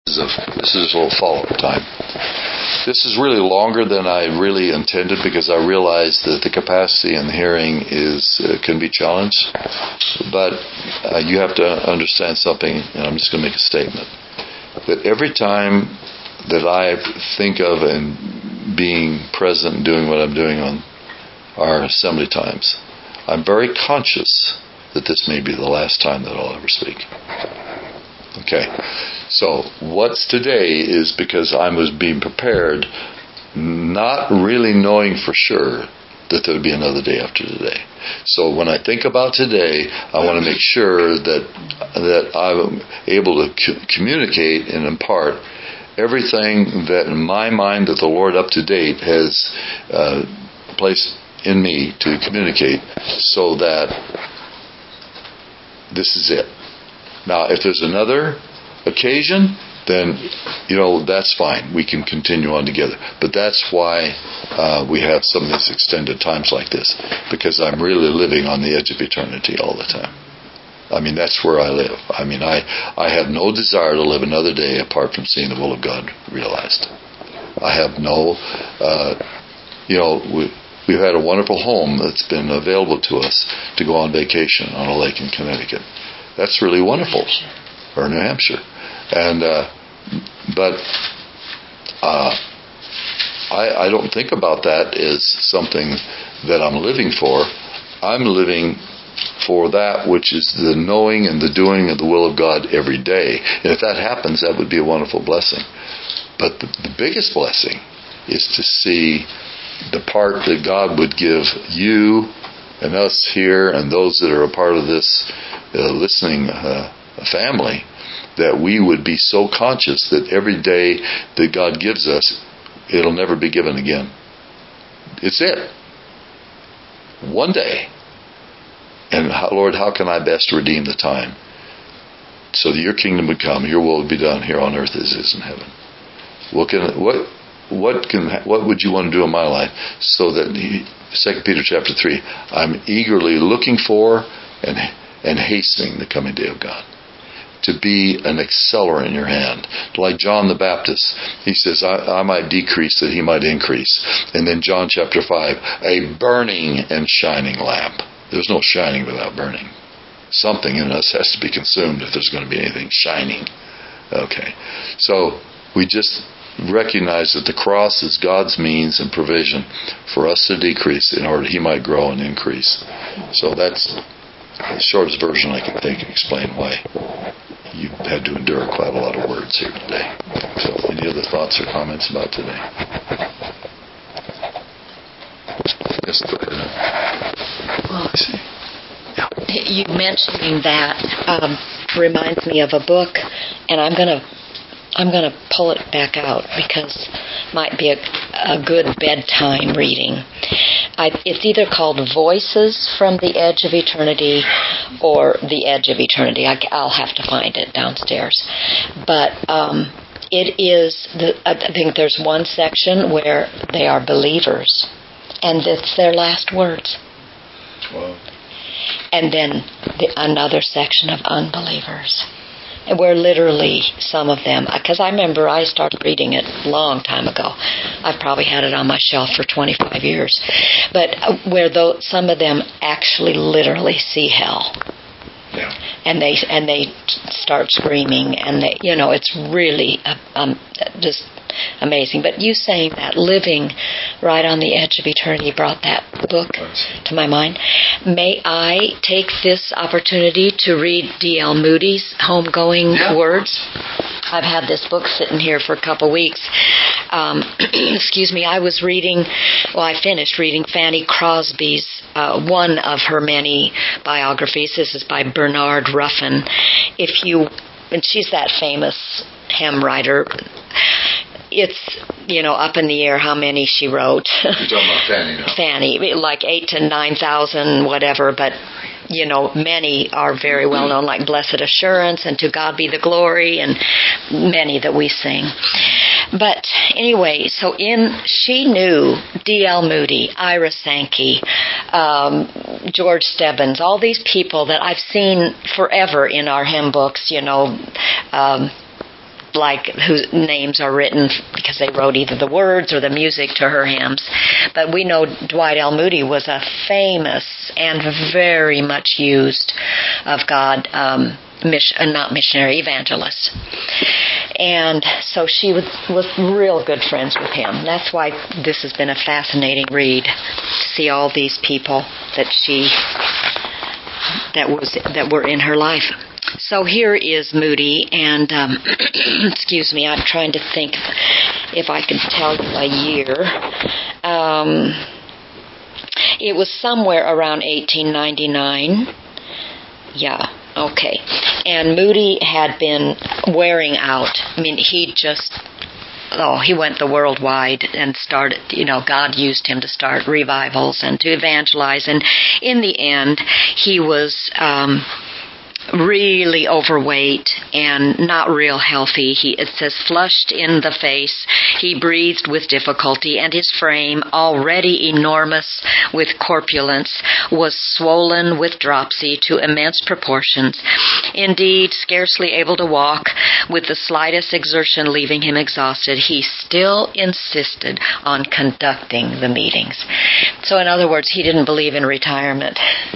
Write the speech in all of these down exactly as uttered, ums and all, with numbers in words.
This is a, this is a little follow-up time. This is really longer than I really intended because I realize that the capacity in hearing is uh, can be challenged. But uh, you have to understand something, and I'm just going to make a statement. That every time that I think of and being present and doing what I'm doing on our assembly times, I'm very conscious that this may be the last time that I'll ever speak. Okay. So what's today is because I was being prepared, not really knowing for sure that there would be another day after today. So when I think about today, I want to make sure that that I'm able to co- communicate and impart everything that in my mind that the Lord up to date has uh, placed in me to communicate, so that this is it. Now, if there's another occasion, then, you know, that's fine. We can continue on together. But that's why uh, we have some of these extended times like this, because I'm really living on the edge of eternity all the time. I mean, that's where I live. I mean, I, I have no desire to live another day apart from seeing the will of God realized. I have no, uh, you know, we, we've had a wonderful home that's been available to us to go on vacation on a lake in Connecticut. That's really wonderful. Or New Hampshire. And, uh, but, uh, I, I don't think about that as something that I'm living for. I'm living for that which is the knowing and the doing of the will of God every day. And if that happens, that would be a wonderful blessing. But the, the biggest blessing is to see the part that God would give you and us here and those that are a part of this uh, listening uh, family, that we would be so conscious that every day that God gives us, it'll never be given again. It's it. One day. And how, Lord, how can I best redeem the time so that your kingdom would come, your will would be done here on earth as it is in heaven? What can what what can what would you want to do in my life so that Second Peter chapter three, I'm eagerly looking for and and hastening the coming day of God. To be an accelerant in your hand. Like John the Baptist, he says, I, I might decrease that he might increase. And then John chapter five, a burning and shining lamp. There's no shining without burning. Something in us has to be consumed if there's going to be anything shining. Okay. So we just recognize that the cross is God's means and provision for us to decrease in order that he might grow and increase. So that's the shortest version I can take and explain why you've had to endure quite a lot of words here today. So, any other thoughts or comments about today? Yes, go ahead. Well, I see. Yeah. You mentioning that um, reminds me of a book, and I'm gonna I'm gonna pull it back out because it might be a, a good bedtime reading. I, it's either called Voices from the Edge of Eternity or The Edge of Eternity. I, I'll have to find it downstairs. But um, it is, the, I think there's one section where they are believers, and it's their last words. Wow. And then the, another section of unbelievers. And where literally some of them, because I remember I started reading it a long time ago. I've probably had it on my shelf for twenty-five years. But where though some of them actually literally see hell. Yeah. And they and they start screaming, and they, you know, it's really um, just amazing. But you saying that, living right on the edge of eternity, brought that book to my mind. May I take this opportunity to read D L Moody's Homegoing yeah. Words? I've had this book sitting here for a couple weeks. Um, excuse me, I was reading, well, I finished reading Fanny Crosby's, uh, one of her many biographies. This is by Bernard Ruffin. If you, and she's that famous hymn writer. It's, you know, up in the air how many she wrote. You're talking about Fanny now. Fanny, like eight to nine thousand, whatever, but, you know, many are very well known, like Blessed Assurance and To God Be the Glory, and many that we sing. But anyway, so in, she knew D L Moody, Ira Sankey, um, George Stebbins, all these people that I've seen forever in our hymn books, you know, um, like whose names are written because they wrote either the words or the music to her hymns. But we know Dwight L. Moody was a famous and very much used of God, um, mission, uh, not missionary, evangelist. And so she was, was real good friends with him. That's why this has been a fascinating read, to see all these people that she that was that were in her life. So here is Moody, and um, excuse me, I'm trying to think if I can tell you a year. Um, it was somewhere around eighteen ninety-nine. Yeah, okay. And Moody had been wearing out. I mean, he just, oh, he went the worldwide and started, you know, God used him to start revivals and to evangelize. And in the end, he was um, really overweight and not real healthy. He, it says, flushed in the face. He breathed with difficulty, and his frame, already enormous with corpulence, was swollen with dropsy to immense proportions. Indeed, scarcely able to walk, with the slightest exertion leaving him exhausted, he still insisted on conducting the meetings. So in other words, he didn't believe in retirement.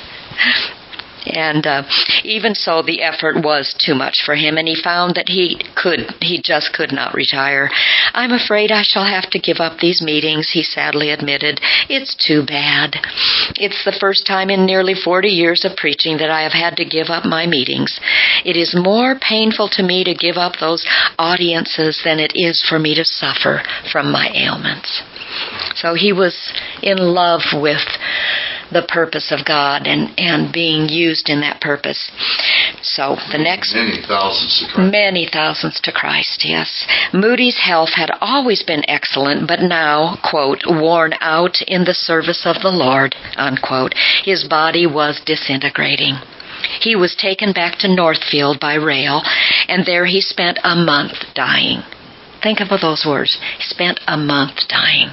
And uh, even so, the effort was too much for him, and he found that he could, he just could not retire. I'm afraid I shall have to give up these meetings, he sadly admitted. It's too bad. It's the first time in nearly forty years of preaching that I have had to give up my meetings. It is more painful to me to give up those audiences than it is for me to suffer from my ailments. So he was in love with the purpose of God and, and being used in that purpose. So the next... Many thousands to Christ. Many thousands to Christ, yes. Moody's health had always been excellent, but now, quote, worn out in the service of the Lord, unquote. His body was disintegrating. He was taken back to Northfield by rail, and there he spent a month dying. Think of those words. He spent a month dying.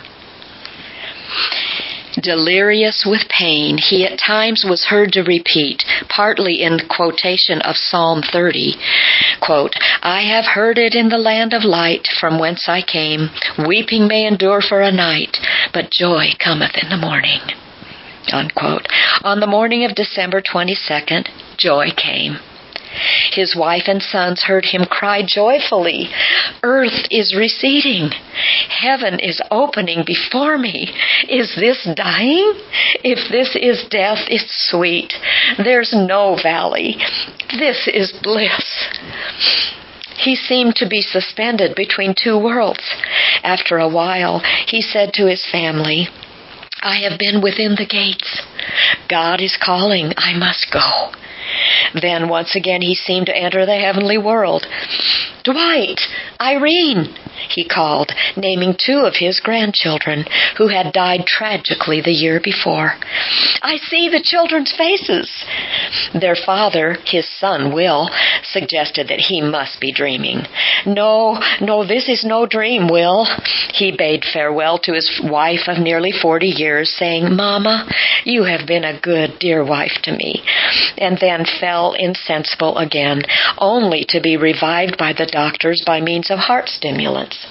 Delirious with pain, he at times was heard to repeat, partly in quotation of Psalm thirty, quote, I have heard it in the land of light from whence I came. Weeping may endure for a night, but joy cometh in the morning. Unquote. On the morning of December twenty-second, joy came. His wife and sons heard him cry joyfully, earth is receding. Heaven is opening before me. Is this dying? If this is death, it's sweet. There's no valley. This is bliss. He seemed to be suspended between two worlds. After a while, he said to his family, I have been within the gates. God is calling. I must go. Then once again he seemed to enter the heavenly world. Dwight, Irene, he called, naming two of his grandchildren who had died tragically the year before. I see the children's faces. Their father, his son Will, suggested that he must be dreaming. No, no, this is no dream, Will. He bade farewell to his wife of nearly forty years, saying, Mama, you have been a good, dear wife to me, and then fell insensible again, only to be revived by the doctors by means of heart stimulants.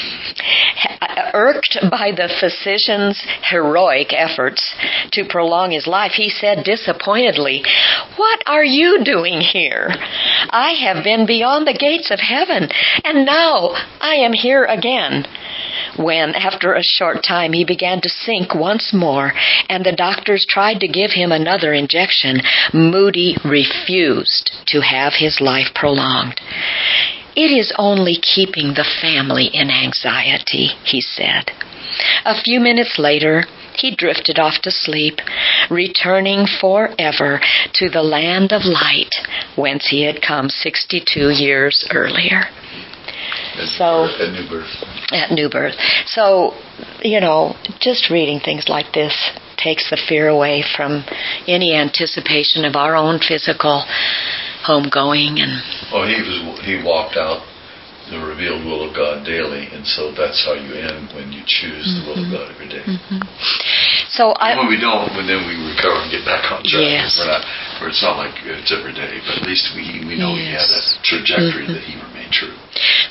Irked by the physician's heroic efforts to prolong his life, he said disappointedly, What are you doing here? I have been beyond the gates of heaven, and now I am here again. When, after a short time, he began to sink once more, and the doctors tried to give him another injection, Moody refused to have his life prolonged. It is only keeping the family in anxiety, he said. A few minutes later, he drifted off to sleep, returning forever to the land of light, whence he had come sixty-two years earlier. At so New Birth. At New Birth. At New Birth. So, you know, just reading things like this takes the fear away from any anticipation of our own physical homegoing. And well, he was he walked out the revealed will of God daily, and so that's how you end when you choose mm-hmm. the will of God every day. Mm-hmm. So I, when we don't, then we recover and get back on track. Yes. We're not, where it's not like it's every day, but at least we we know yes. he had that trajectory mm-hmm. that he remained true.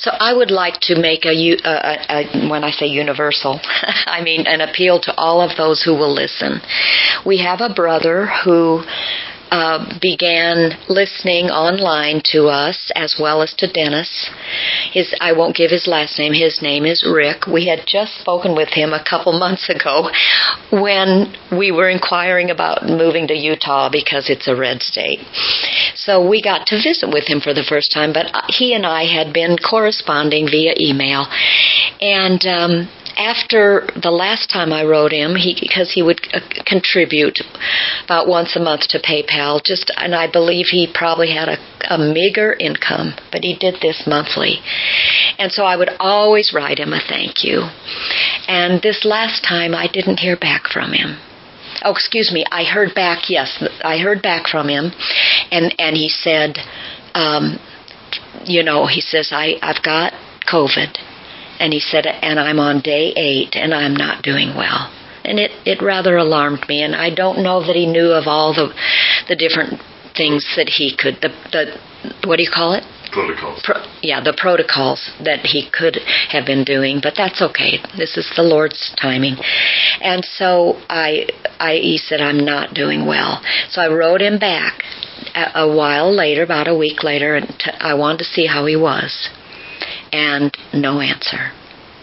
So I would like to make a, a, a, when I say universal, I mean an appeal to all of those who will listen. We have a brother who Uh, began listening online to us as well as to Dennis. His, I won't give his last name. His name is Rick. We had just spoken with him a couple months ago when we were inquiring about moving to Utah because it's a red state. So we got to visit with him for the first time, but he and I had been corresponding via email. And um, after the last time I wrote him, he, because he would uh, contribute about once a month to PayPal, just, and I believe he probably had a, a meager income, but he did this monthly. And so I would always write him a thank you. And this last time, I didn't hear back from him. Oh, excuse me, I heard back, yes, I heard back from him, and, and he said, um, you know, he says, I, I've got COVID. And he said, and I'm on day eight, and I'm not doing well. And it, it rather alarmed me, and I don't know that he knew of all the the different things that he could, the, the what do you call it? Protocols. Pro, yeah, the protocols that he could have been doing, but that's okay. This is the Lord's timing. And so I, I he said, I'm not doing well. So I wrote him back a, a while later, about a week later, and t- I wanted to see how he was. And no answer.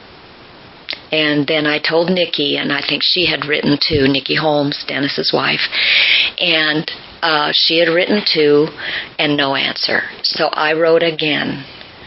And then I told Nikki, and I think she had written too, Nikki Holmes, Dennis's wife, and uh, she had written too, and no answer. So I wrote again,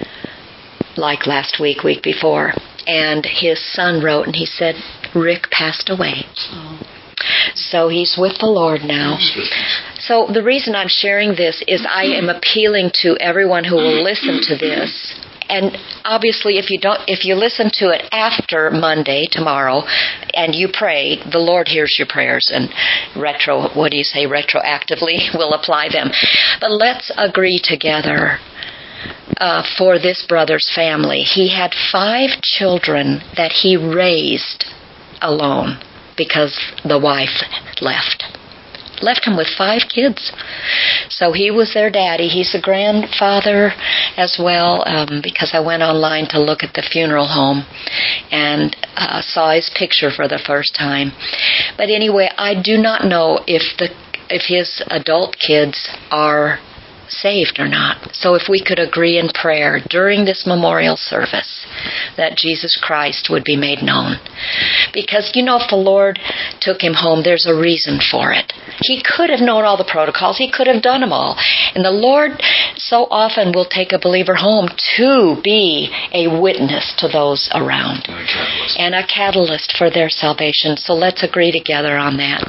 like last week, week before, and his son wrote, and he said, Rick passed away. Oh. So he's with the Lord now. So the reason I'm sharing this is I am appealing to everyone who will listen to this. And obviously, if you don't, if you listen to it after Monday, tomorrow, and you pray, the Lord hears your prayers, and retro, what do you say, retroactively will apply them. But let's agree together uh, for this brother's family. He had five children that he raised alone because the wife left. Left him with five kids. So he was their daddy. He's a grandfather as well, um, because I went online to look at the funeral home and uh, saw his picture for the first time. But anyway, I do not know if the if his adult kids are saved or not. So if we could agree in prayer during this memorial service that Jesus Christ would be made known. Because, you know, if the Lord took him home, there's a reason for it. He could have known all the protocols. He could have done them all. And the Lord so often will take a believer home to be a witness to those around. And a catalyst. And a catalyst for their salvation. So let's agree together on that.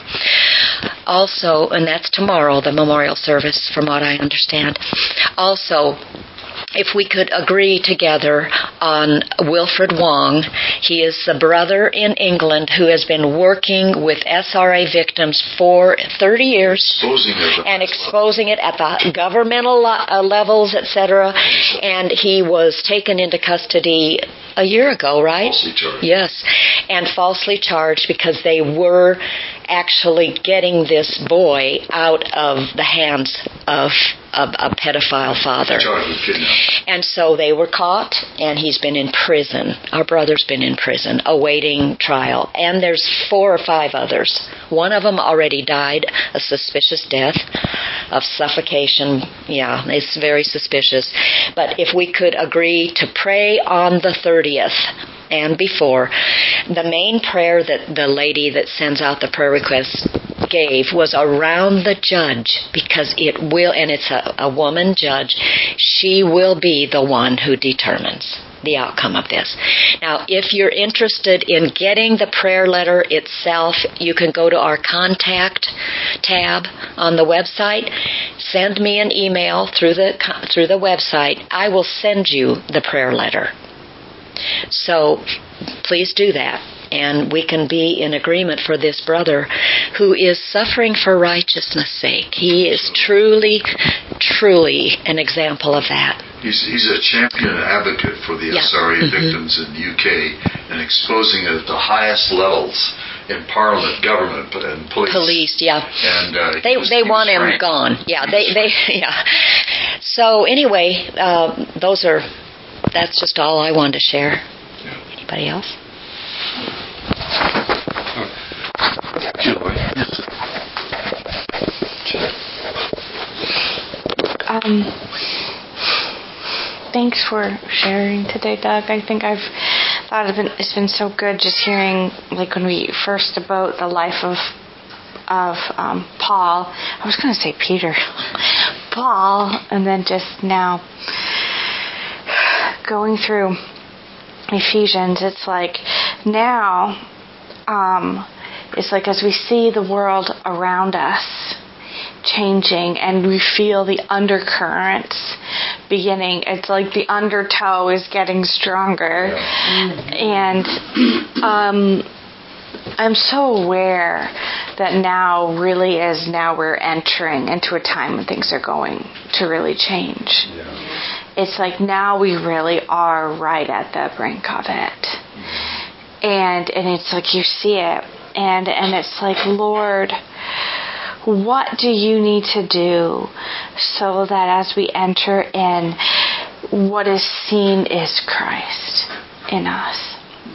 Also, and that's tomorrow, the memorial service, from what I understand. Also, if we could agree together on Wilfred Wong. He is the brother in England who has been working with S R A victims for thirty years. Exposing it. And exposing it at the governmental uh, levels, et cetera. And he was taken into custody a year ago, right? Falsely charged. Yes. And falsely charged because they were actually getting this boy out of the hands of a, a pedophile father. Charged with kidnapping. And so they were caught, and he's been in prison. Our brother's been in prison, awaiting trial. And there's four or five others. One of them already died, a suspicious death of suffocation. Yeah, it's very suspicious. But if we could agree to pray on the thirtieth, and before, the main prayer that the lady that sends out the prayer requests gave was around the judge, because it will, and it's a, a woman judge, she will be the one who determines the outcome of this. Now, if you're interested in getting the prayer letter itself, you can go to our contact tab on the website. Send me an email through the through the website. I will send you the prayer letter. So please do that, and we can be in agreement for this brother who is suffering for righteousness' sake. He is truly, truly an example of that. He's, he's a champion advocate for the yeah. S R A mm-hmm. victims in the U K and exposing it at the highest levels in Parliament, government, and police. Police, yeah. And uh, they was, they want him frank. gone. Yeah, he they they yeah. So anyway, uh, those are that's just all I wanted to share. Anybody else? Joy. Um, thanks for sharing today, Doug. I think I've thought it's been, it's been so good just hearing, like when we first about the life of of um, Paul. I was going to say Peter, Paul, and then just now going through Ephesians. It's like now, um, it's like as we see the world around us changing and we feel the undercurrents beginning, it's like the undertow is getting stronger. And um, I'm so aware that now really is now we're entering into a time when things are going to really change. It's like now we really are right at the brink of it. And and it's like you see it and and it's like, Lord, what do you need to do so that as we enter in, what is seen is Christ in us?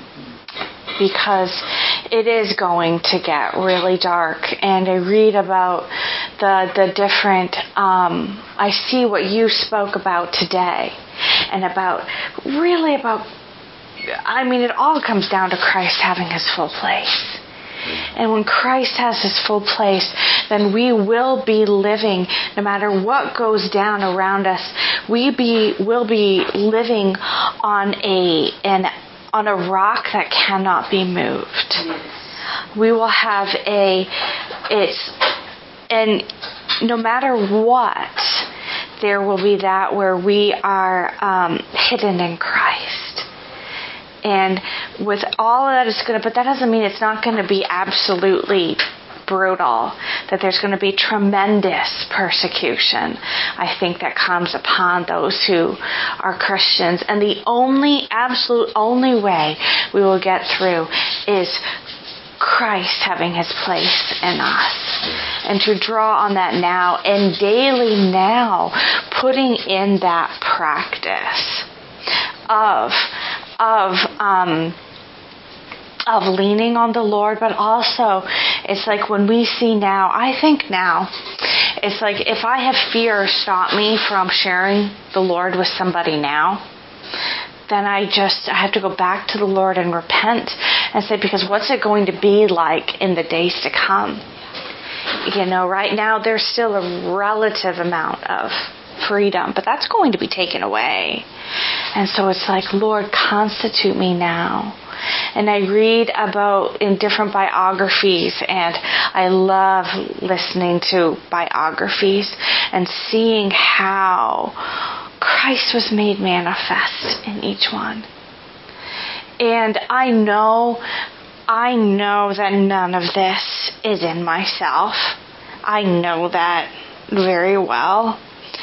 Because it is going to get really dark. And I read about the the different, um, I see what you spoke about today and about, really about, I mean, it all comes down to Christ having his full place. And when Christ has his full place, then we will be living, no matter what goes down around us, we be will be living on a an on a rock that cannot be moved. We will have a it's and no matter what, there will be that where we are um, hidden in Christ. And with all of that, it's going to, but that doesn't mean it's not going to be absolutely brutal, that there's going to be tremendous persecution, I think, that comes upon those who are Christians. And the only, absolute only way we will get through is Christ having his place in us. And to draw on that now, and daily now, putting in that practice of of um, of leaning on the Lord, but also it's like when we see now, I think now, it's like if I have fear stop me from sharing the Lord with somebody now, then I just, I have to go back to the Lord and repent and say, because what's it going to be like in the days to come? You know, right now there's still a relative amount of freedom, but that's going to be taken away. And so it's like, Lord, constitute me now. And I read about in different biographies, and I love listening to biographies and seeing how Christ was made manifest in each one. And I know, I know that none of this is in myself. I know that very well.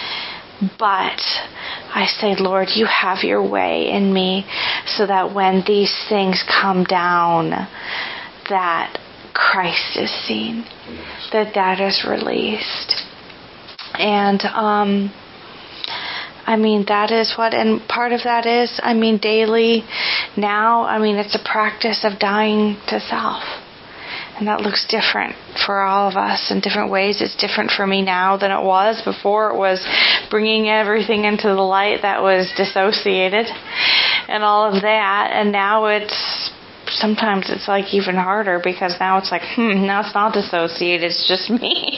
But I say, Lord, you have your way in me so that when these things come down, that Christ is seen, that that is released. And, um, I mean, that is what, and part of that is, I mean, daily now, I mean, it's a practice of dying to self. And that looks different for all of us in different ways. It's different for me now than it was before. It was bringing everything into the light that was dissociated and all of that. And now it's, sometimes it's like even harder because now it's like, hmm, now it's not dissociated. It's just me.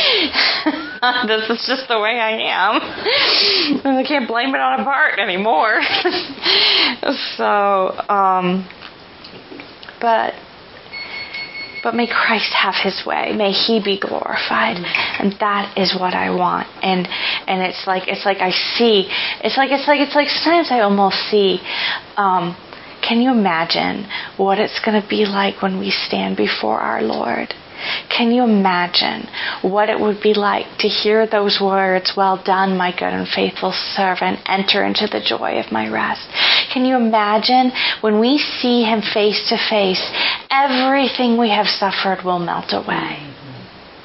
This is just the way I am. And I can't blame it on a part anymore. so, um, but... But may Christ have his way. May he be glorified. And that is what I want. And and it's like it's like I see it's like it's like it's like sometimes I almost see um, can you imagine what it's gonna be like when we stand before our Lord? Can you imagine what it would be like to hear those words, well done, my good and faithful servant, enter into the joy of my rest? Can you imagine when we see him face to face, everything we have suffered will melt away.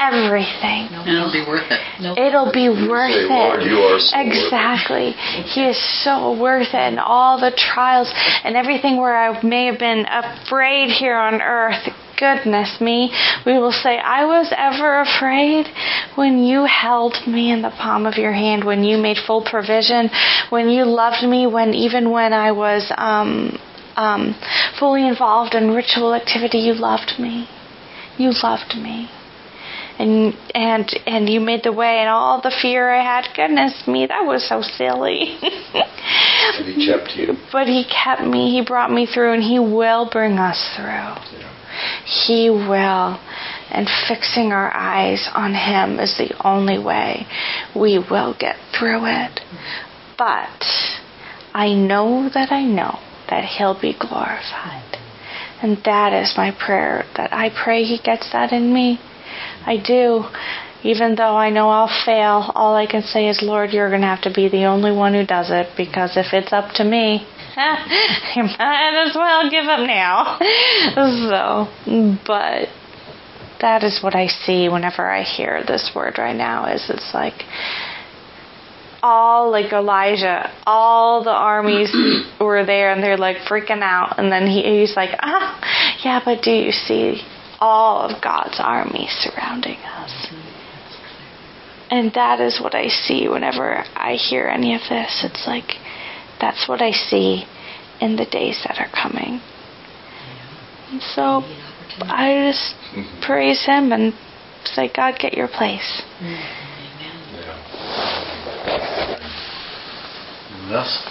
everything. No, it'll be worth it. No. It'll be worth say, it. Lord, you are so exactly. Worth it. He is so worth it. And all the trials and everything where I may have been afraid here on earth, goodness me, we will say, I was ever afraid when you held me in the palm of your hand, when you made full provision, when you loved me, when even when I was um, um, fully involved in ritual activity, you loved me. You loved me. And and and you made the way, and all the fear I had, goodness me, that was so silly. And he kept you. But he kept me, he brought me through, and he will bring us through. Yeah. He will. And fixing our eyes on him is the only way we will get through it. But I know that I know that he'll be glorified. And that is my prayer, that I pray he gets that in me. I do. Even though I know I'll fail, all I can say is, Lord, you're going to have to be the only one who does it, because if it's up to me, you might as well give up now. So, but that is what I see whenever I hear this word right now, is it's like all, like Elijah, all the armies were there and they're like freaking out, and then he, he's like, ah, yeah, but do you see all of God's army surrounding us? And that is what I see whenever I hear any of this. It's like, that's what I see in the days that are coming. And so I just praise him and say, God, get your place. Yes.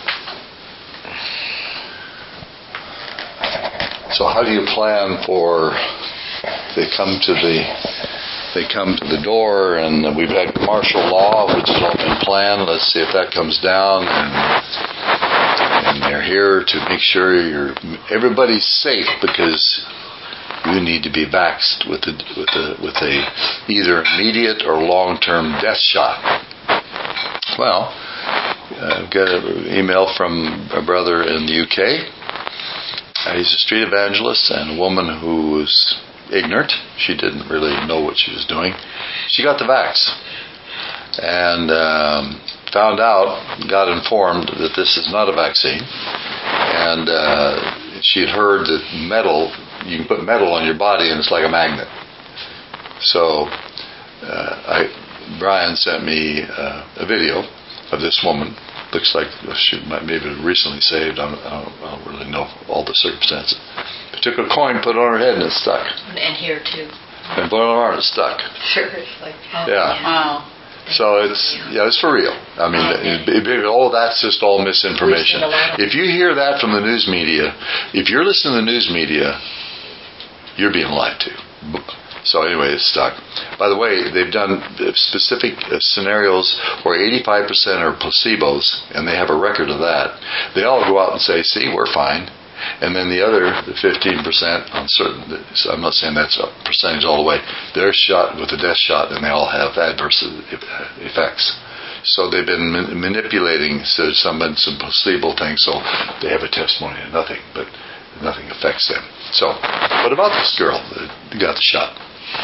So how do you plan for, they come to the they come to the door, and we've had martial law, which has all been planned. Let's see if that comes down, and, and they're here to make sure you're everybody's safe, because you need to be vaxxed with a, with a, with a either immediate or long-term death shot. Well, I've got an email from a brother in the U K. Uh, he's a street evangelist, and a woman who was ignorant. She didn't really know what she was doing. She got the vax and um, found out, got informed that this is not a vaccine. And uh, she had heard that metal, you can put metal on your body and it's like a magnet. So uh, I, Brian sent me uh, a video of this woman. Looks like she might maybe recently saved. I don't, I don't, I don't really know all the circumstances. She took a coin, put it on her head, and it stuck. And here too. And put it on her arm, it stuck. Sure, it's like oh, yeah. Wow. So it's yeah, it's for real. I mean, okay. it, it, all that's just all misinformation. If you hear that from the news media, if you're listening to the news media, you're being lied to. So anyway, it's stuck. By the way, they've done specific scenarios where eighty-five percent are placebos, and they have a record of that. They all go out and say, see, we're fine. And then the other fifteen percent on certain, I'm not saying that's a percentage all the way, they're shot with a death shot, and they all have adverse effects. So they've been manipulating so some, some placebo things, so they have a testimony of nothing, but nothing affects them. So, what about this girl that got the shot?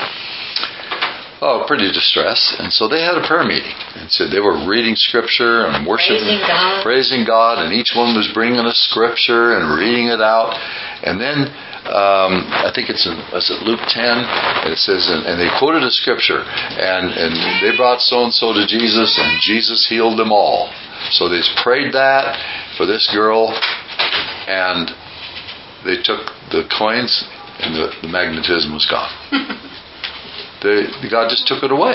Oh, pretty distressed. And so they had a prayer meeting and said they were reading scripture and worshiping, praising God. praising God, and each one was bringing a scripture and reading it out. And then um, I think it's in was it Luke ten, and it says, and, and they quoted a scripture, and, and they brought so and so to Jesus, and Jesus healed them all. So they prayed that for this girl, and they took the coins, and the, the magnetism was gone. They, God just took it away.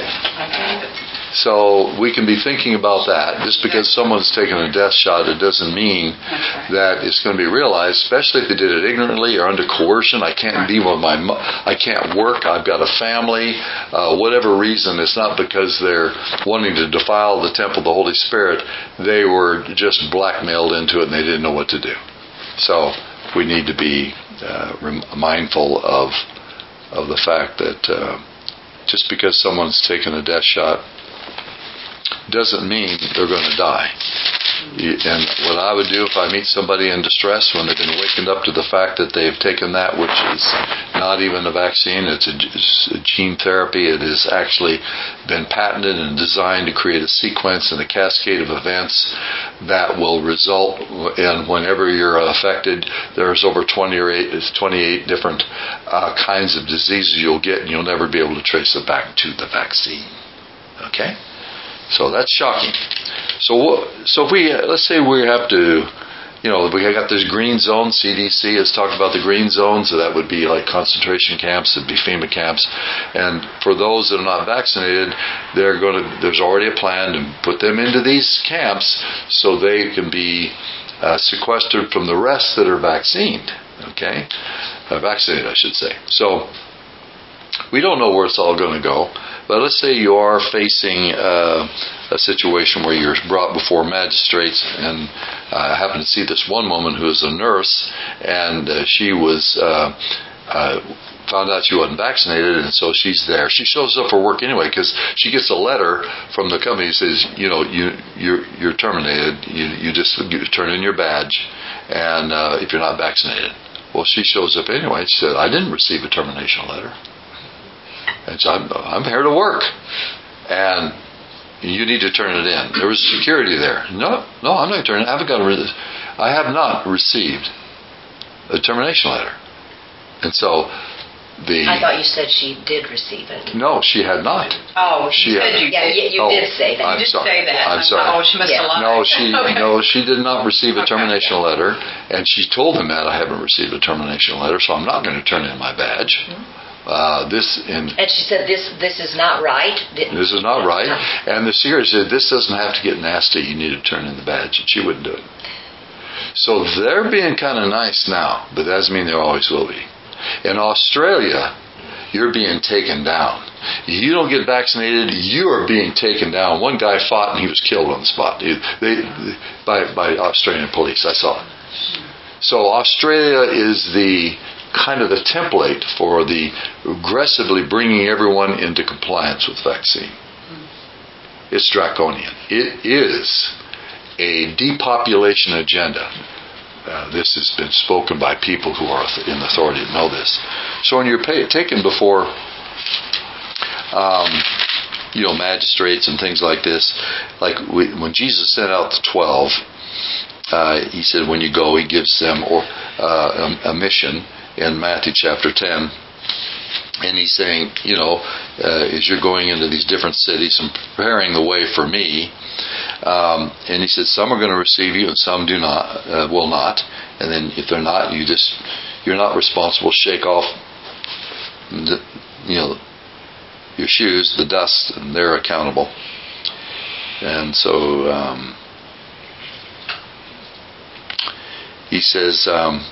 So we can be thinking about that. Just because someone's taken a death shot, it doesn't mean that it's going to be realized, especially if they did it ignorantly or under coercion. I can't be with my, I can't work, I've got a family, uh, whatever reason. It's not because they're wanting to defile the temple of the Holy Spirit. They were just blackmailed into it and they didn't know what to do. So we need to be uh, rem- mindful of of the fact that uh, just because someone's taken a death shot doesn't mean they're going to die. And what I would do if I meet somebody in distress when they've been wakened up to the fact that they've taken that which is not even a vaccine, it's a, it's a gene therapy, it has actually been patented and designed to create a sequence and a cascade of events that will result in whenever you're affected, there's over twenty or eight, twenty-eight different uh, kinds of diseases you'll get, and you'll never be able to trace it back to the vaccine. Okay? So that's shocking. So, so if we let's say we have to, you know, we got this green zone. C D C has talked about the green zone, so that would be like concentration camps, it'd be FEMA camps, and for those that are not vaccinated, they're going to. There's already a plan to put them into these camps so they can be uh, sequestered from the rest that are vaccinated. Okay, uh, vaccinated, I should say. So we don't know where it's all going to go. But let's say you are facing uh, a situation where you're brought before magistrates, and uh, I happen to see this one woman who is a nurse, and uh, she was uh, uh, found out she wasn't vaccinated, and so she's there. She shows up for work anyway because she gets a letter from the company that says, you know, you you're, you're terminated. You you just you turn in your badge, and uh, if you're not vaccinated. Well, she shows up anyway. She said, I didn't receive a termination letter. And so I'm, I'm here to work, and you need to turn it in. There was security there. No, no, I'm not turning it. I haven't got a. Re- I have not received a termination letter, and so the. I thought you said she did receive it. No, she had not. Oh, she you had, said you Yeah, did. you, you oh, did say that. I'm You did sorry. say that. I'm sorry. Oh, she must Yeah. have lied. No, she okay. no, she did not receive a Okay. termination letter, and she told them that I haven't received a termination letter, so I'm not going to turn in my badge. Mm-hmm. Uh, this in, And she said, "This this is not right." This is not right. And the secretary said, this doesn't have to get nasty. You need to turn in the badge. And she wouldn't do it. So they're being kind of nice now, but that doesn't mean they always will be. In Australia, you're being taken down. You don't get vaccinated, you are being taken down. One guy fought and he was killed on the spot. They, they, by, by Australian police, I saw it. So Australia is the kind of the template for the aggressively bringing everyone into compliance with vaccine. It's draconian. It is a depopulation agenda. Uh, this has been spoken by people who are in authority to know this. So when you're pay, taken before um, you know, magistrates and things like this, like we, when Jesus sent out the twelve, uh, he said when you go, he gives them or, uh, a, a mission in Matthew chapter ten, and he's saying, you know, uh, as you're going into these different cities and preparing the way for me, um, and he says some are going to receive you and some do not, uh, will not, and then if they're not, you just, you're not responsible. Shake off, the, you know, your shoes, the dust, and they're accountable. And so um, he says. Um,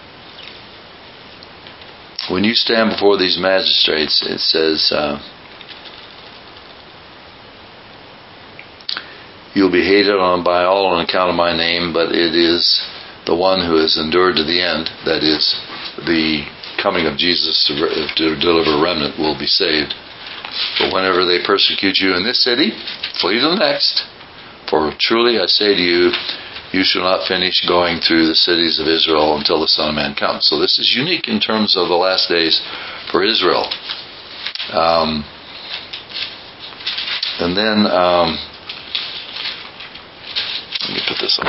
When you stand before these magistrates, it says, uh, you'll be hated on by all on account of my name, but it is the one who has endured to the end, that is, the coming of Jesus to, to deliver a remnant, will be saved. But whenever they persecute you in this city, flee to the next. For truly I say to you, you shall not finish going through the cities of Israel until the Son of Man comes. So this is unique in terms of the last days for Israel. Um, and then, um, let me put this on.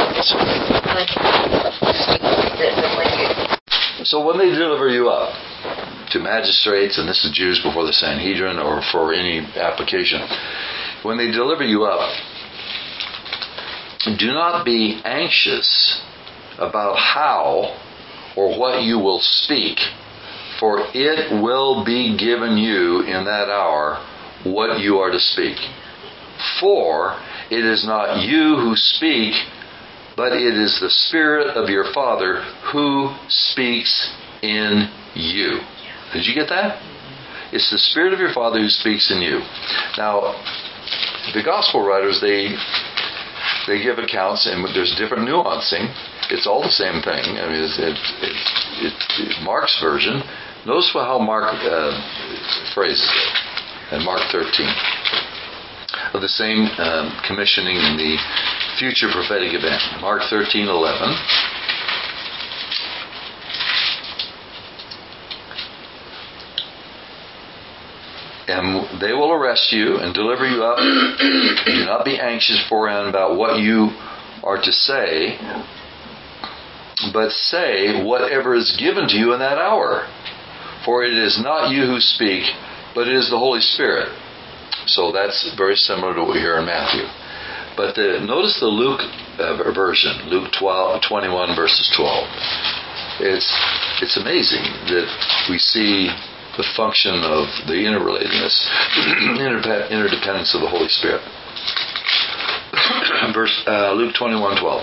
So when they deliver you up to magistrates, and this is Jews before the Sanhedrin or for any application, when they deliver you up, do not be anxious about how or what you will speak, for it will be given you in that hour what you are to speak. For it is not you who speak, but it is the Spirit of your Father who speaks in you. Did you get that? It's the Spirit of your Father who speaks in you. Now, the Gospel writers, they they give accounts, and there's different nuancing. It's all the same thing. I mean, it's, it, it, it, it, Mark's version. Notice how Mark uh, phrases it in Mark thirteen. Of the same um, commissioning in the future prophetic event. Mark thirteen eleven. And they will arrest you and deliver you up. Do not be anxious beforehand about what you are to say, but say whatever is given to you in that hour. For it is not you who speak, but it is the Holy Spirit. So that's very similar to what we hear in Matthew. But the, notice the Luke uh, version, Luke twelve, twenty-one verses twelve. It's, it's amazing that we see the function of the interrelatedness, interdependence of the Holy Spirit. Verse uh, Luke twenty-one twelve.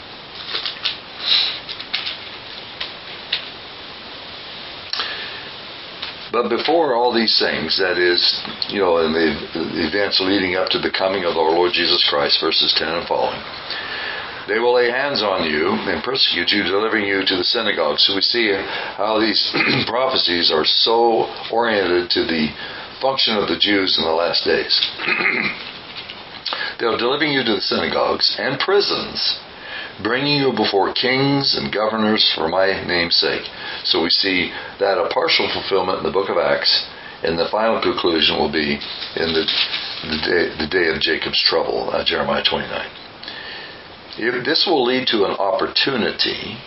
But before all these things, that is, you know, in the, the events leading up to the coming of our Lord Jesus Christ, verses ten and following, they will lay hands on you and persecute you, delivering you to the synagogues. So we see how these prophecies are so oriented to the function of the Jews in the last days. They'll deliver you to the synagogues and prisons, bringing you before kings and governors for my name's sake. So we see that a partial fulfillment in the book of Acts, and the final conclusion will be in the, the, day, the day of Jacob's trouble, uh, Jeremiah twenty-nine. If this will lead to an opportunity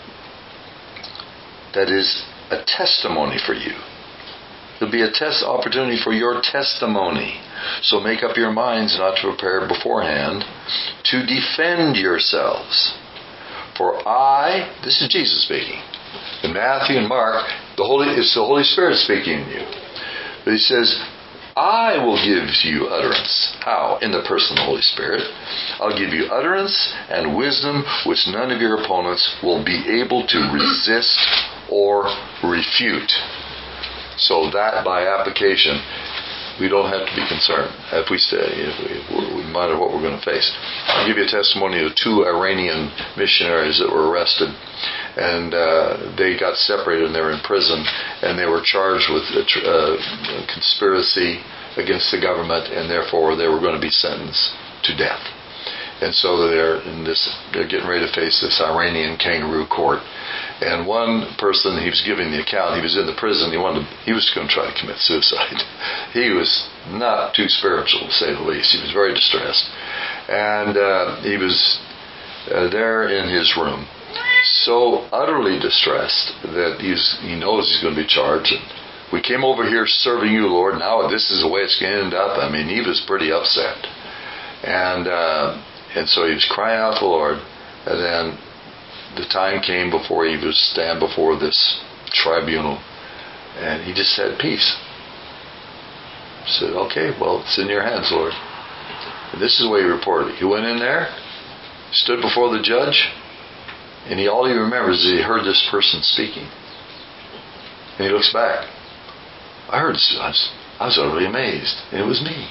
that is a testimony for you. There'll be a test opportunity for your testimony. So make up your minds not to prepare beforehand to defend yourselves. For I, this is Jesus speaking. In Matthew and Mark, the Holy, it's the Holy Spirit speaking in you. But he says, I will give you utterance. How? In the person of the Holy Spirit. I'll give you utterance and wisdom which none of your opponents will be able to resist or refute. So that by application, we don't have to be concerned if we stay, if we, we matter what we're going to face. I'll give you a testimony of two Iranian missionaries that were arrested, and uh, they got separated and they were in prison, and they were charged with a tr- uh, conspiracy against the government, and therefore they were going to be sentenced to death. And so they're in this, they're getting ready to face this Iranian kangaroo court. And one person, he was giving the account, he was in the prison, he wanted to, he was going to try to commit suicide. He was not too spiritual, to say the least. He was very distressed. And uh, he was uh, there in his room, so utterly distressed that he's, he knows he's going to be charged. And we came over here serving you, Lord. Now this is the way it's going to end up. I mean, he was pretty upset. And uh, and so he was crying out to the Lord. And then the time came before he would stand before this tribunal. And he just said, peace. He said, okay, well, it's in your hands, Lord. And this is the way he reported it. He went in there, stood before the judge, and he all he remembers is he heard this person speaking. And he looks back. I heard this. I was, I was utterly amazed. And it was me.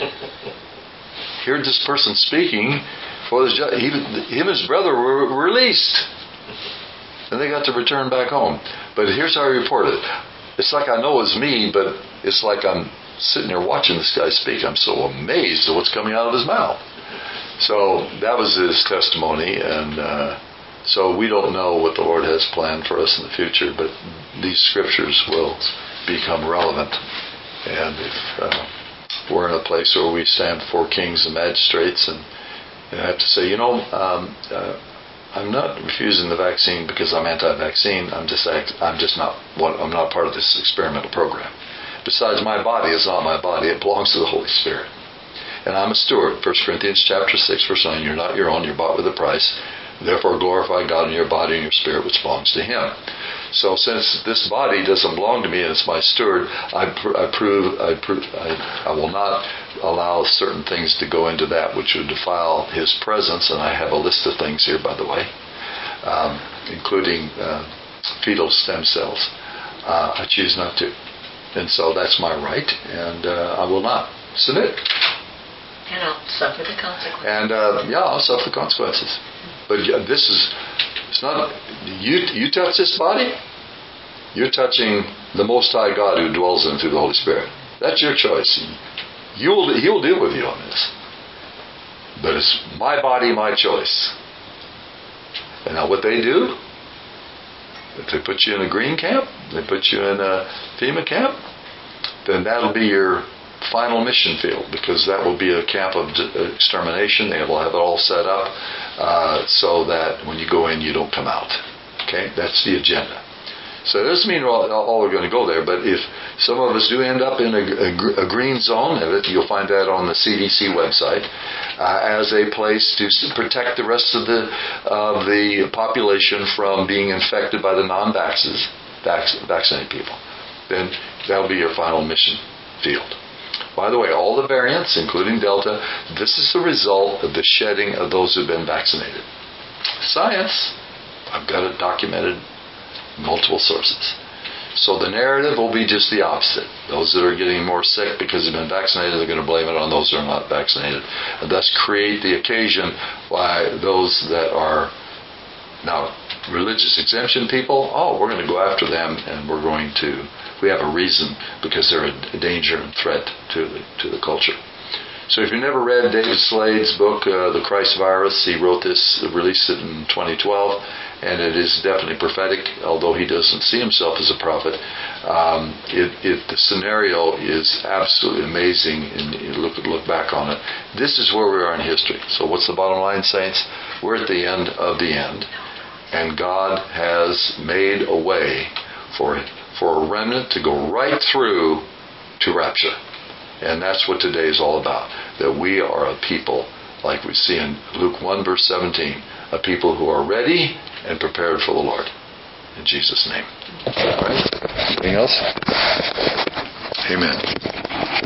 He heard this person speaking before the judge. He, him and his brother were released. And they got to return back home. But here's how he reported it. It's like I know it's me, but it's like I'm sitting there watching this guy speak. I'm so amazed at what's coming out of his mouth. So that was his testimony. And uh, so we don't know what the Lord has planned for us in the future, but these scriptures will become relevant. And if uh, we're in a place where we stand before kings and magistrates and, and have to say, you know, um, uh, I'm not refusing the vaccine because I'm anti-vaccine. I'm just I'm just not I'm not part of this experimental program. Besides, my body is not my body; it belongs to the Holy Spirit, and I'm a steward. First Corinthians chapter six, verse nine. You're not your own; you're bought with a price. Therefore, glorify God in your body and your spirit, which belongs to Him. So, since this body doesn't belong to me and it's my steward, I, pr- I prove I, pr- I, I will not allow certain things to go into that which would defile His presence. And I have a list of things here, by the way, um, including uh, fetal stem cells. Uh, I choose not to, and so that's my right, and uh, I will not submit. And I'll suffer the consequences. And uh, yeah, I'll suffer the consequences. But yeah, this is, it's not, you you touch this body, you're touching the Most High God who dwells in through the Holy Spirit. That's your choice. You will, he will deal with you on this. But it's my body, my choice. And now what they do, if they put you in a green camp, they put you in a FEMA camp, then that'll be your final mission field, because that will be a camp of extermination. They will have it all set up uh, so that when you go in, you don't come out. Okay, that's the agenda. So it doesn't mean all, all are going to go there, but if some of us do end up in a, a, a green zone, you'll find that on the C D C website, uh, as a place to protect the rest of the of the population from being infected by the non-vaccinated people, then that'll be your final mission field. By the way, all the variants, including Delta, this is the result of the shedding of those who've been vaccinated. Science, I've got it documented, multiple sources. So the narrative will be just the opposite. Those that are getting more sick because they've been vaccinated, they're going to blame it on those that are not vaccinated, and thus create the occasion why those that are now religious exemption people, oh, we're going to go after them, and we're going to, we have a reason, because they're a danger and threat to the, to the culture. So if you've never read David Slade's book, uh, The Christ Virus, he wrote this, released it in twenty twelve, and it is definitely prophetic, although he doesn't see himself as a prophet. Um, it, it, the scenario is absolutely amazing, and you look, look back on it. This is where we are in history. So what's the bottom line, saints? We're at the end of the end, and God has made a way for it, for a remnant to go right through to rapture. And that's what today is all about, that we are a people, like we see in Luke one, verse seventeen, a people who are ready and prepared for the Lord. In Jesus' name. All right? Anything else? Amen.